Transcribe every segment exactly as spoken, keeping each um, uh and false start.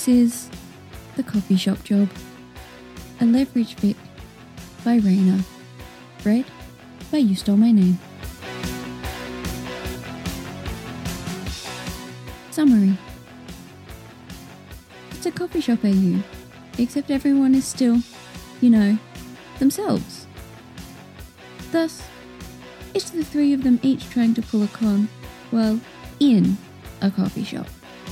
This is The Coffee Shop Job, a leverage fic by Raina, read by You Stole My Name. Summary. It's a coffee shop A U, except everyone is still, you know, themselves. Thus, it's the three of them each trying to pull a con, well, in a coffee shop.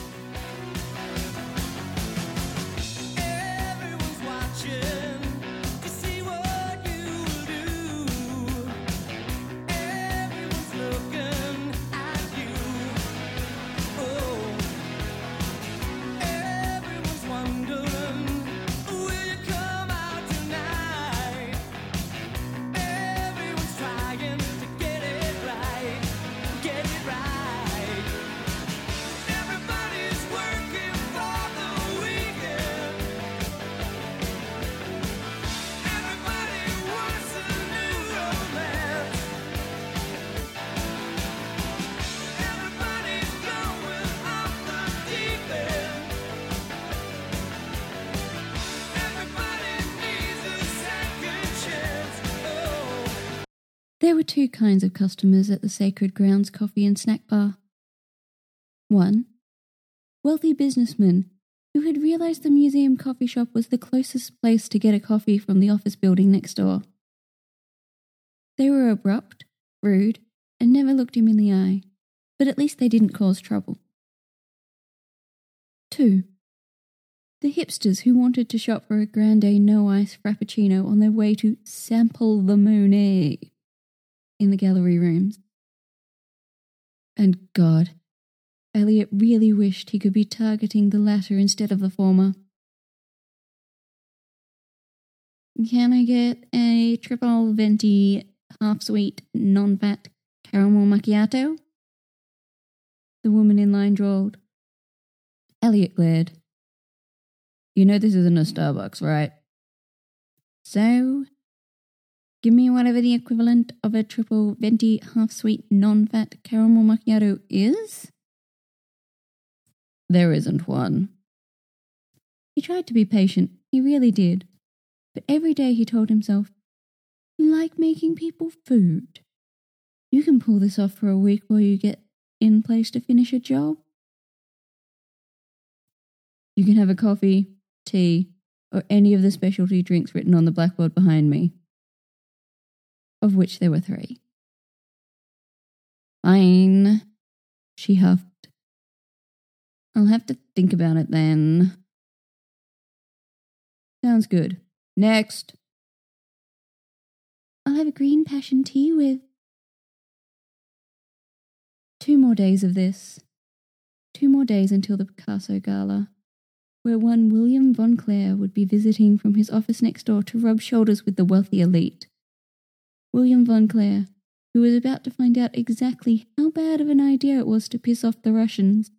There were two kinds of customers at the Sacred Grounds Coffee and Snack Bar. One, wealthy businessmen who had realised the museum coffee shop was the closest place to get a coffee from the office building next door. They were abrupt, rude, and never looked him in the eye, but at least they didn't cause trouble. Two, the hipsters who wanted to shop for a grande no-ice frappuccino on their way to sample the Monet in the gallery rooms. And God, Elliot really wished he could be targeting the latter instead of the former. Can I get a triple venti, half-sweet, non-fat caramel macchiato? The woman in line drawled. Elliot glared. You know this isn't a Starbucks, right? So, give me whatever the equivalent of a triple venti, half-sweet, non-fat caramel macchiato is? There isn't one. He tried to be patient, he really did. But every day he told himself, you like making people food. You can pull this off for a week while you get in place to finish a job. You can have a coffee, tea, or any of the specialty drinks written on the blackboard behind me. Of which there were three. Fine, she huffed. I'll have to think about it then. Sounds good. Next. I'll have a green passion tea with... Two more days of this. Two more days until the Picasso Gala, where one William Von Clare would be visiting from his office next door to rub shoulders with the wealthy elite. William Von Clare, who was about to find out exactly how bad of an idea it was to piss off the Russians.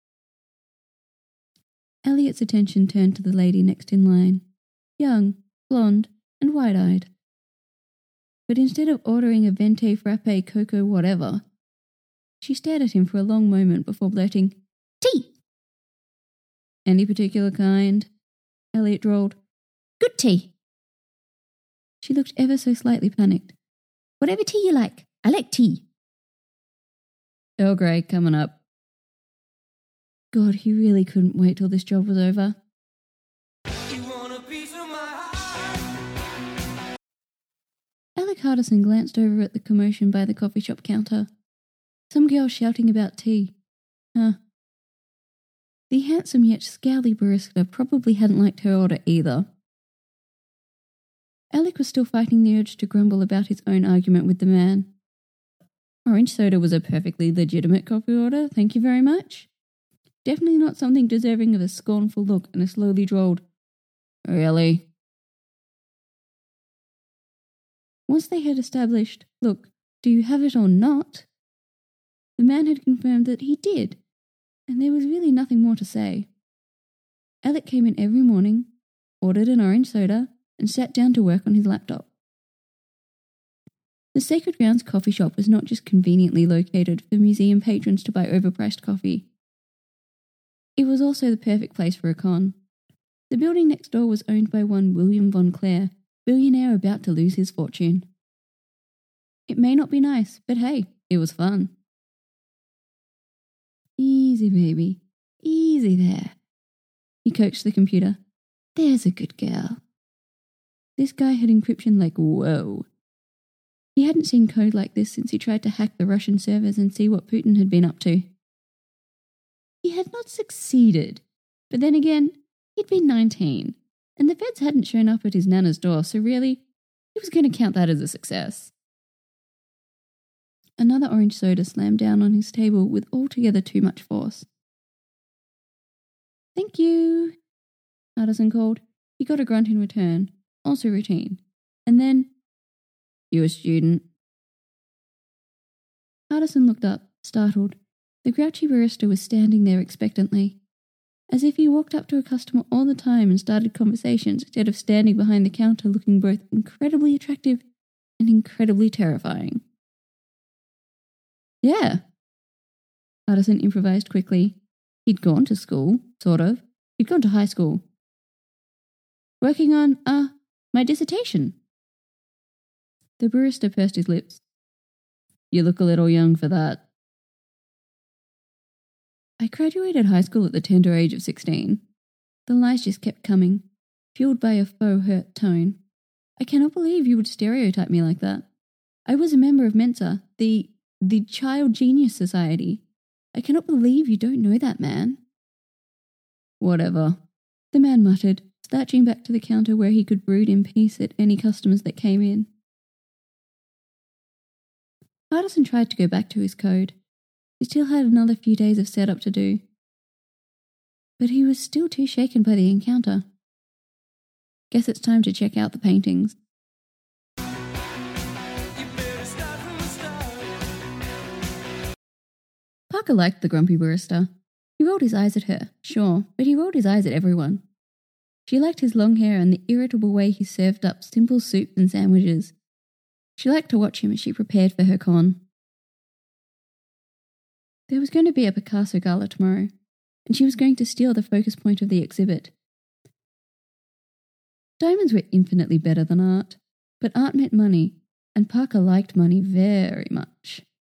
Elliot's attention turned to the lady next in line, young, blonde, and wide-eyed. But instead of ordering a venti, frappe, cocoa, whatever, she stared at him for a long moment before blurting, Tea! Any particular kind? Elliot drawled, Good tea. She looked ever so slightly panicked. Whatever tea you like. I like tea. Earl Grey coming up. God, he really couldn't wait till this job was over. You want a piece of my heart? Alec Hardison glanced over at the commotion by the coffee shop counter. Some girl shouting about tea. Huh. The handsome yet scowly barista probably hadn't liked her order either. Alec was still fighting the urge to grumble about his own argument with the man. Orange soda was a perfectly legitimate coffee order, thank you very much. Definitely not something deserving of a scornful look and a slowly drawled, Really? Once they had established, look, do you have it or not? The man had confirmed that he did, and there was really nothing more to say. Alec came in every morning, ordered an orange soda, and sat down to work on his laptop. The Sacred Grounds coffee shop was not just conveniently located for museum patrons to buy overpriced coffee. It was also the perfect place for a con. The building next door was owned by one William Von Clare, billionaire about to lose his fortune. It may not be nice, but hey, it was fun. Easy, baby. Easy there. He coaxed the computer. There's a good girl. This guy had encryption like whoa. He hadn't seen code like this since he tried to hack the Russian servers and see what Putin had been up to. He had not succeeded, but then again, he'd been nineteen, and the feds hadn't shown up at his nana's door, so really, he was going to count that as a success. Another orange soda slammed down on his table with altogether too much force. Thank you, Hardison called. He got a grunt in return, also routine, and then, you a student? Hardison looked up, startled. The grouchy barista was standing there expectantly, as if he walked up to a customer all the time and started conversations instead of standing behind the counter looking both incredibly attractive and incredibly terrifying. Yeah. Hardison improvised quickly. He'd gone to school, sort of. He'd gone to high school. Working on, uh, my dissertation. The barista pursed his lips. You look a little young for that. I graduated high school at the tender age of sixteen. The lies just kept coming, fueled by a faux hurt tone. I cannot believe you would stereotype me like that. I was a member of Mensa, the the Child Genius Society. I cannot believe you don't know that man. Whatever, the man muttered, slouching back to the counter where he could brood in peace at any customers that came in. Hardison tried to go back to his code. He still had another few days of setup to do. But he was still too shaken by the encounter. Guess it's time to check out the paintings. Parker liked the grumpy barista. He rolled his eyes at her, sure, but he rolled his eyes at everyone. She liked his long hair and the irritable way he served up simple soups and sandwiches. She liked to watch him as she prepared for her con. There was going to be a Picasso gala tomorrow, and she was going to steal the focus point of the exhibit. Diamonds were infinitely better than art, but art meant money, and Parker liked money very much.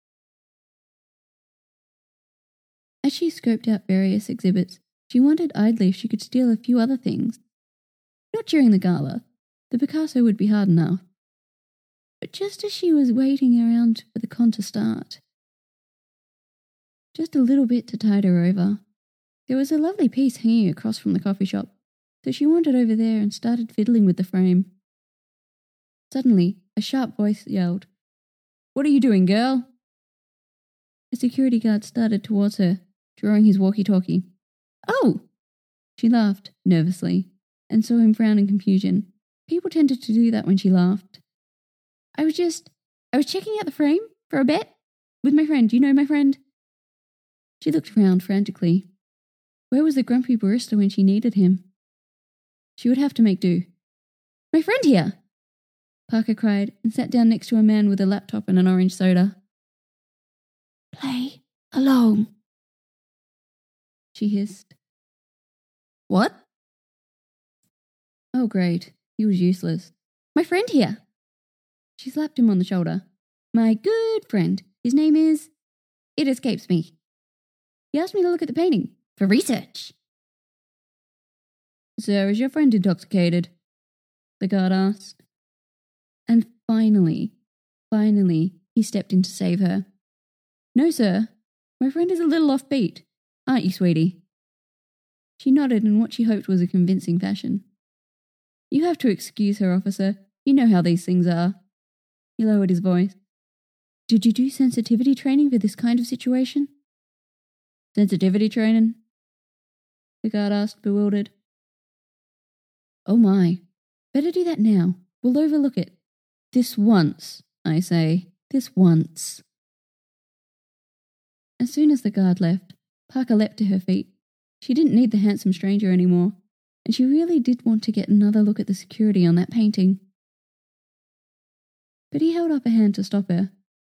As she scoped out various exhibits, she wondered idly if she could steal a few other things. Not during the gala. The Picasso would be hard enough. But just as she was waiting around for the con to start, just a little bit to tide her over, there was a lovely piece hanging across from the coffee shop, so she wandered over there and started fiddling with the frame. Suddenly, a sharp voice yelled, "What are you doing, girl?" A security guard started towards her, drawing his walkie-talkie. "Oh!" She laughed, nervously, and saw him frown in confusion. People tended to do that when she laughed. I was just, I was checking out the frame for a bet with my friend. You know my friend? She looked around frantically. Where was the grumpy barista when she needed him? She would have to make do. "My friend here!" Parker cried and sat down next to a man with a laptop and an orange soda. "Play along," she hissed. "What?" Oh, great. He was useless. "My friend here." She slapped him on the shoulder. "My good friend. His name is... It escapes me. He asked me to look at the painting. For research." "Sir, is your friend intoxicated?" the guard asked. And finally, finally, he stepped in to save her. "No, sir. My friend is a little offbeat. Aren't you, sweetie?" She nodded in what she hoped was a convincing fashion. "You have to excuse her, officer. You know how these things are." He lowered his voice. "Did you do sensitivity training for this kind of situation?" "Sensitivity training?" the guard asked, bewildered. "Oh my. Better do that now. We'll overlook it. This once, I say. This once." As soon as the guard left, Parker leapt to her feet. She didn't need the handsome stranger anymore, and she really did want to get another look at the security on that painting. But he held up a hand to stop her.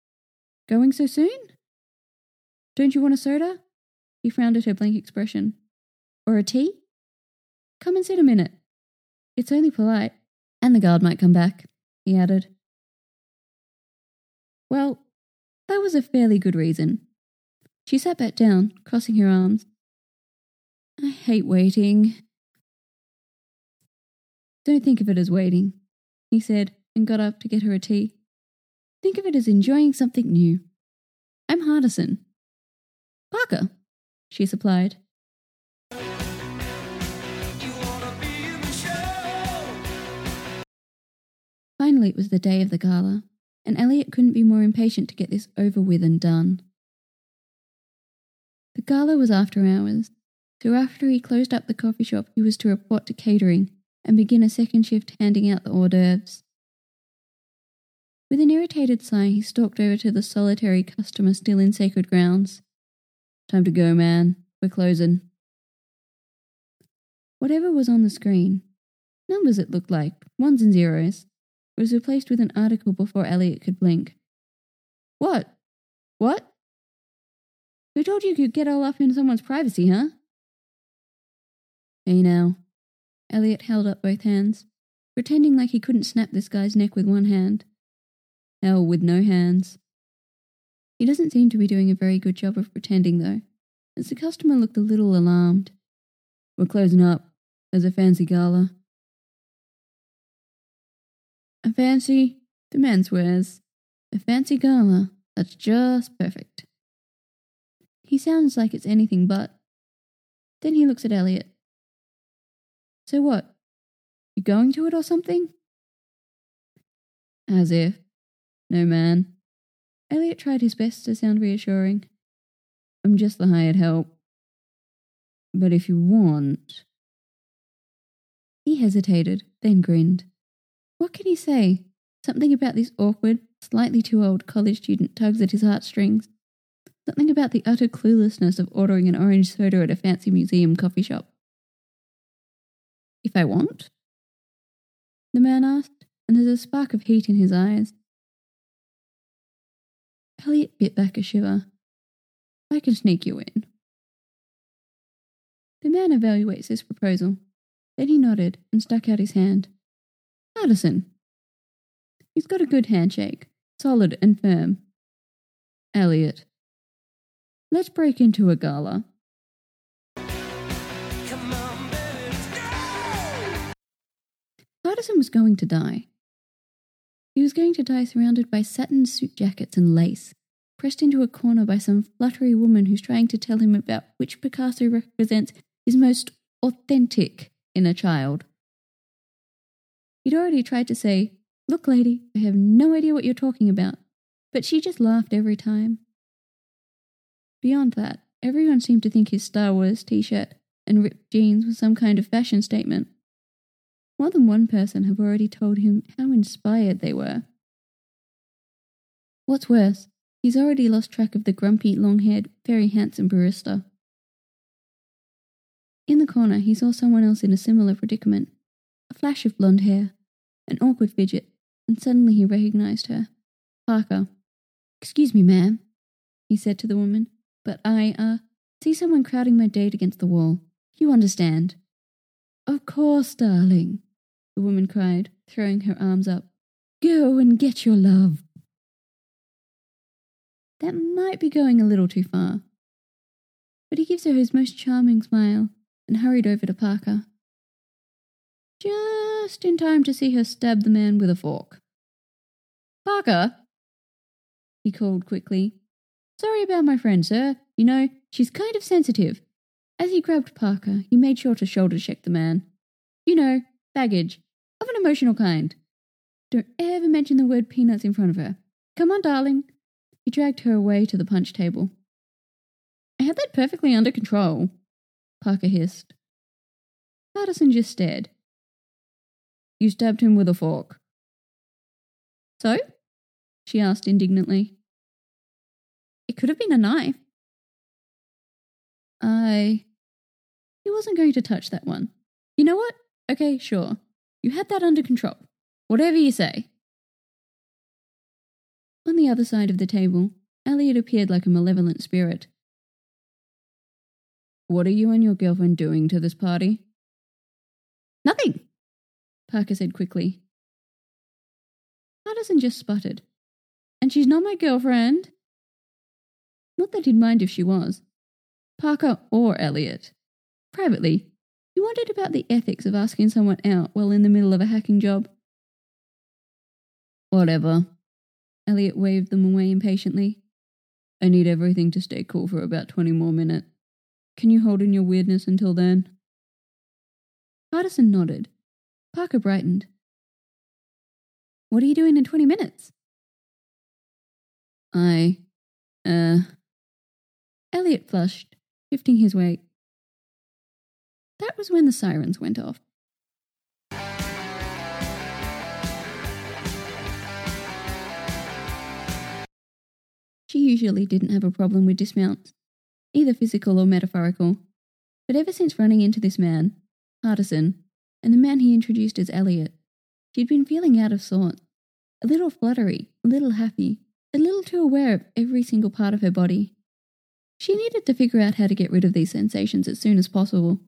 "Going so soon? Don't you want a soda?" He frowned at her blank expression. Or a tea? Come and sit a minute. It's only polite. And the guard might come back, he added. Well, that was a fairly good reason. She sat back down, crossing her arms. I hate waiting. Don't think of it as waiting, he said, and got up to get her a tea. Think of it as enjoying something new. I'm Hardison. Parker, she supplied. Finally, it was the day of the gala, and Elliot couldn't be more impatient to get this over with and done. The gala was after hours, so after he closed up the coffee shop, he was to report to catering and begin a second shift handing out the hors d'oeuvres. With an irritated sigh, he stalked over to the solitary customer still in sacred grounds. Time to go, man. We're closing. Whatever was on the screen, numbers it looked like, ones and zeros, was replaced with an article before Elliot could blink. What? What? Who told you you could get all up in someone's privacy, huh? Hey now. Elliot held up both hands, pretending like he couldn't snap this guy's neck with one hand. Hell with no hands. He doesn't seem to be doing a very good job of pretending, though, as the customer looked a little alarmed. We're closing up. There's a fancy gala. A fancy, the man swears. A fancy gala. That's just perfect. He sounds like it's anything but. Then he looks at Elliot. So what? You going to it or something? As if. No, man. Elliot tried his best to sound reassuring. I'm just the hired help. But if you want... He hesitated, then grinned. What can he say? Something about this awkward, slightly too old college student tugs at his heartstrings. Something about the utter cluelessness of ordering an orange soda at a fancy museum coffee shop. If I want? The man asked, and there's a spark of heat in his eyes. Elliot bit back a shiver. I can sneak you in. The man evaluates this proposal. Then he nodded and stuck out his hand. Hardison. He's got a good handshake, solid and firm. Elliot. Let's break into a gala. Come on, baby, let's go! Hardison was going to die. He was going to die surrounded by satin suit jackets and lace, pressed into a corner by some fluttery woman who's trying to tell him about which Picasso represents his most authentic inner child. He'd already tried to say, Look, lady, I have no idea what you're talking about, but she just laughed every time. Beyond that, everyone seemed to think his Star Wars t-shirt and ripped jeans was some kind of fashion statement. More than one person have already told him how inspired they were. What's worse, he's already lost track of the grumpy, long-haired, very handsome barista. In the corner, he saw someone else in a similar predicament. A flash of blonde hair, an awkward fidget, and suddenly he recognized her. Parker. Excuse me, ma'am, he said to the woman, but I, uh, see someone crowding my date against the wall. You understand? Of course, darling, the woman cried, throwing her arms up. Go and get your love. That might be going a little too far. But he gives her his most charming smile and hurried over to Parker. Just in time to see her stab the man with a fork. Parker, he called quickly. Sorry about my friend, sir. You know, she's kind of sensitive. As he grabbed Parker, he made sure to shoulder check the man. You know, baggage, of an emotional kind. Don't ever mention the word peanuts in front of her. Come on, darling. He dragged her away to the punch table. I had that perfectly under control, Parker hissed. Hardison just stared. You stabbed him with a fork. So? She asked indignantly. It could have been a knife. I... He wasn't going to touch that one. You know what? Okay, sure. You had that under control. Whatever you say. On the other side of the table, Elliot appeared like a malevolent spirit. What are you and your girlfriend doing to this party? Nothing, Parker said quickly. Hardison just sputtered. And she's not my girlfriend. Not that he'd mind if she was. Parker or Elliot. Privately, he wondered about the ethics of asking someone out while in the middle of a hacking job. Whatever. Elliot waved them away impatiently. I need everything to stay cool for about twenty more minutes. Can you hold in your weirdness until then? Hardison nodded. Parker brightened. What are you doing in twenty minutes? I, uh... Elliot flushed, shifting his weight. That was when the sirens went off. She usually didn't have a problem with dismounts, either physical or metaphorical, but ever since running into this man, Hardison, and the man he introduced as Elliot, she'd been feeling out of sorts, a little fluttery, a little happy, a little too aware of every single part of her body. She needed to figure out how to get rid of these sensations as soon as possible.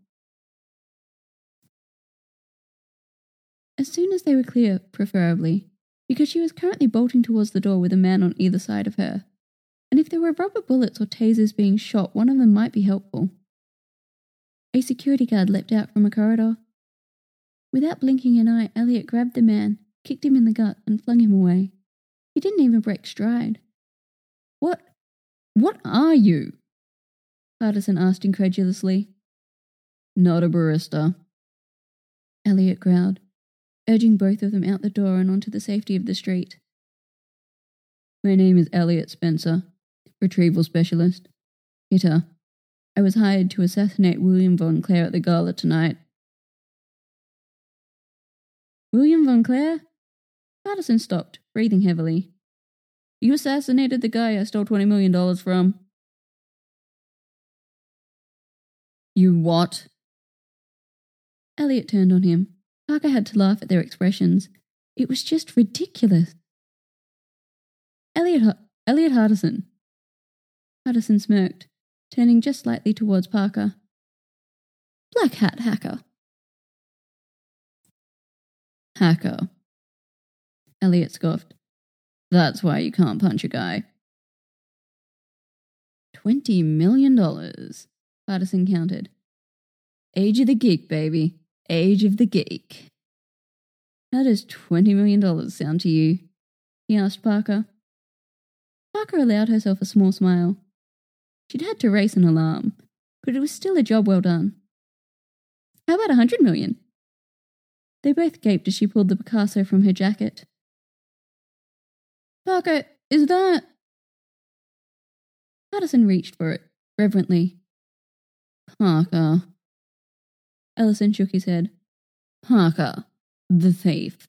As soon as they were clear, preferably, because she was currently bolting towards the door with a man on either side of her, and if there were rubber bullets or tasers being shot, one of them might be helpful. A security guard leapt out from a corridor. Without blinking an eye, Elliot grabbed the man, kicked him in the gut, and flung him away. He didn't even break stride. What? What are you? Hardison asked incredulously. Not a barista. Elliot growled, urging both of them out the door and onto the safety of the street. My name is Elliot Spencer, retrieval specialist. Hitter. I was hired to assassinate William Von Clare at the gala tonight. William Von Clare? Hardison stopped, breathing heavily. You assassinated the guy I stole twenty million dollars from. You what? Elliot turned on him. Parker had to laugh at their expressions. It was just ridiculous. Elliot, Elliot Hardison. Hardison smirked, turning just slightly towards Parker. Black Hat Hacker. Hacker. Elliot scoffed. That's why you can't punch a guy. Twenty million dollars, Hardison counted. Age of the geek, baby. Age of the geek. How does twenty million dollars sound to you? He asked Parker. Parker allowed herself a small smile. She'd had to raise an alarm, but it was still a job well done. How about a hundred million? They both gaped as she pulled the Picasso from her jacket. Parker, is that... Hardison reached for it, reverently. Parker. Ellison shook his head. Parker, the thief.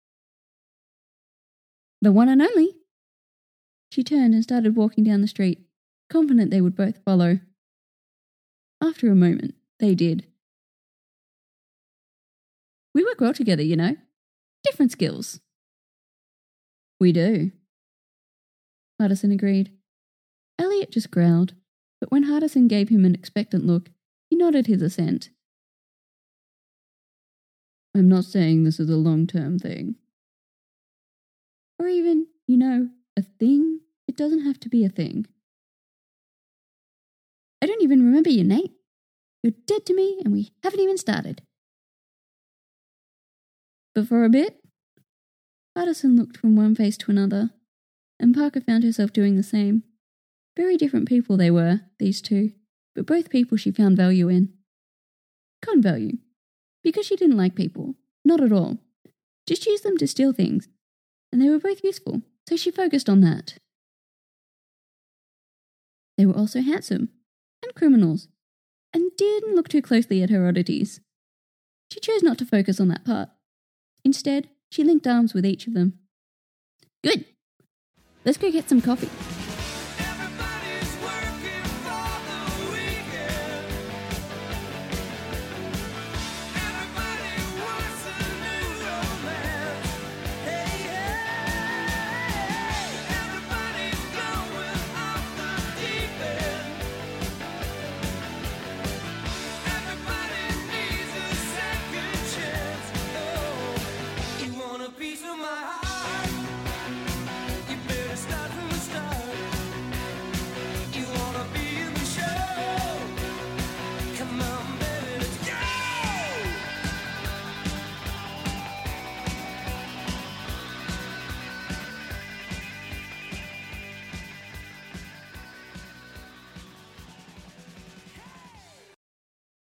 The one and only. She turned and started walking down the street, confident they would both follow. After a moment, they did. We work well together, you know. Different skills. We do. Hardison agreed. Elliot just growled, but when Hardison gave him an expectant look, he nodded his assent. I'm not saying this is a long-term thing. Or even, you know, a thing. It doesn't have to be a thing. I don't even remember your name. You're dead to me and we haven't even started. But for a bit, Hardison looked from one face to another, and Parker found herself doing the same. Very different people they were, these two, but both people she found value in. Con value. Because she didn't like people. Not at all. Just used them to steal things. And they were both useful, so she focused on that. They were also handsome, and criminals, and didn't look too closely at her oddities. She chose not to focus on that part. Instead, she linked arms with each of them. Good. Let's go get some coffee.